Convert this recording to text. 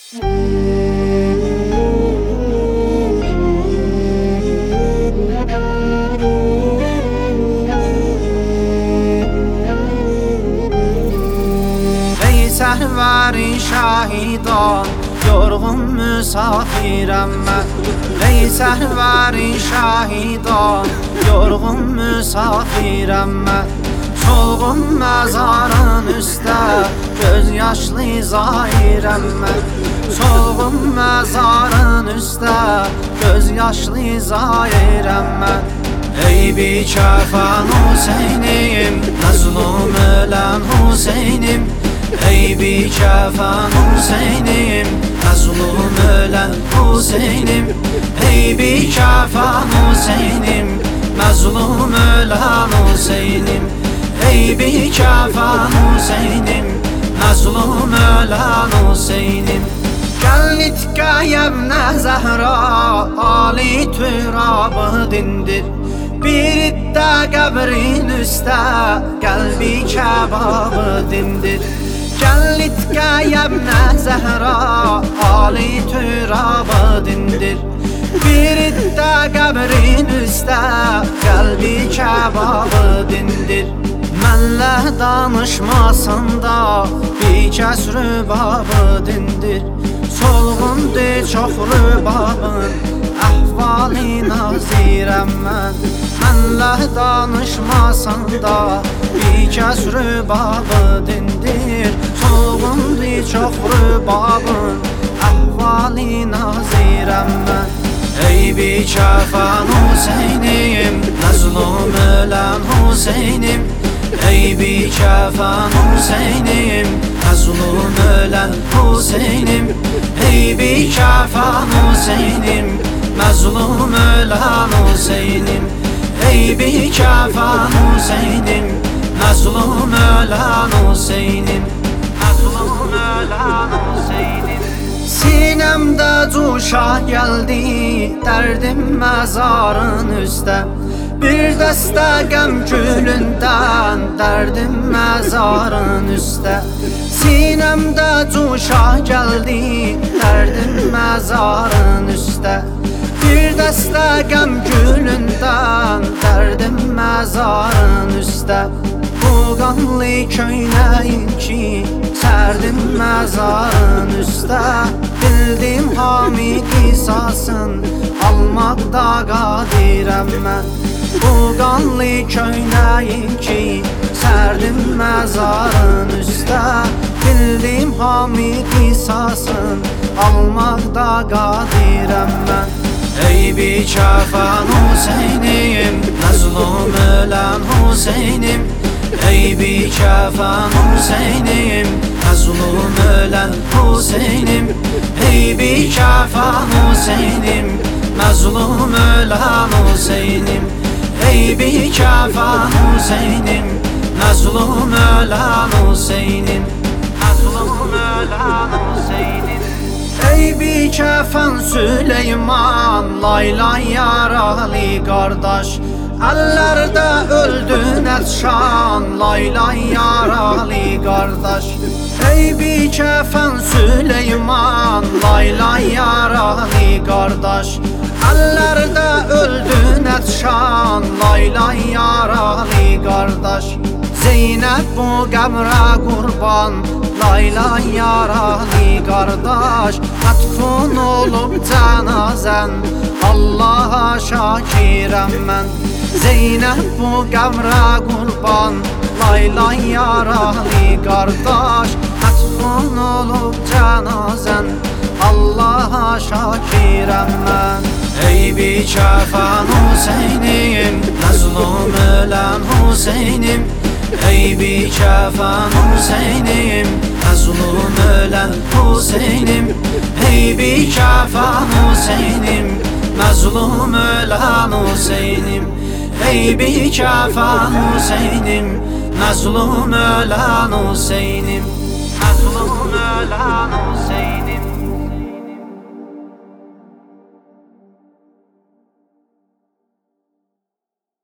Səhvəri şahidan, yorğun müsafirəm mən. Ey səhvəri şahidan, yorğun müsafirəm mən. Solğun məzarın üstə, göz yaşlı zairəm mən. Solğun məzarın üstə, göz yaşlı zairəm mən. Ey bikəfən Hüseynim, məzlum ölən Hüseynim. Ey bikəfən Hüseynim, məzlum ölən Hüseynim. Ey bikəfən Hüseynim, məzlum ölən Hüseynim. Ey bikəfən Hüseynim, məzlum ölən Hüseynim. Gəl nitqəyəmnə Zəhra, ali türabı dindir. Bir iddə qəbrin üstə, qəlbi kəbabı dindir. Gəl nitqəyəmnə Zəhra, ali türabı dindir. Bir iddə qəbrin üstə, qəlbi kəbabı dindir. Mənlə danışmasında bir kəs rübabı dindir. Solğundur çox rübabın, əhvali nazirəm mən. Mənlə danışmasında bir kəs rübabı dindir. Solğundur çox rübabın, əhvali nazirəm mən. Ey bikəfən Hüseynim, məzlum ölən Hüseynim. Ey bikəfən Hüseynim, məzlum ölən Hüseynim. Ey bikəfən Hüseynim, məzlum ölən Hüseynim. Ey bikəfən Hüseynim, məzlum ölən Hüseynim. Məzlum ölən Hüseynim. Sinəmdə cuşa gəldi, dərdim məzarın üstə. Bir dəstə qəm gülündən, dərdim məzarın üstə. Sinəmdə cuşa gəldi, dərdim məzarın üstə. Bir dəstə qəm gülündən, dərdim məzarın üstə. Bu qanlı köynəyin ki, sərdim məzarın üstə. Bildim hami qisasın, almaqda qadirəm mən. Bu qanlı köynəyin ki, sərdim məzarın üstə. Bildim hami qisasın, almaqda qadirəm mən. Ey bikəfən Hüseynim, məzlum ölən Hüseynim. Ey bikəfən Hüseynim, məzlum ölən Hüseynim. Ey bikəfən Hüseynim, məzlum ölən Hüseynim. Ey bikəfən Hüseynim, məzlum ölən Hüseynim. Məzlum ölən Hüseynim. Ey bikəfən Süleyman, laylay yaralı qardaş. Əllərdə öldün ətşan, laylay yaralı qardaş. Ey bikəfən Süleyman, laylay yaralı qardaş. Əllərdə öldün ətşan, laylay yaralı qardaş. Zeynəb bu qəbrə qurban, laylay yaralı qardaş. Mətfun olub cənazən, Allaha şakirəm mən. Zeynəb bu qəbrə qurban, laylay yaralı qardaş. Mətfun olub cənazən, Allaha şakirəm mən. Ey bikəfən Hüseynim, məzlum ölən Hüseynim. Ey bikəfən Hüseynim, məzlum ölən Hüseynim. Ey bikəfən Hüseynim, məzlum ölən Hüseynim. Ey bikəfən Hüseynim, məzlum ölən Hüseynim. Məzlum ölən Hüseynim.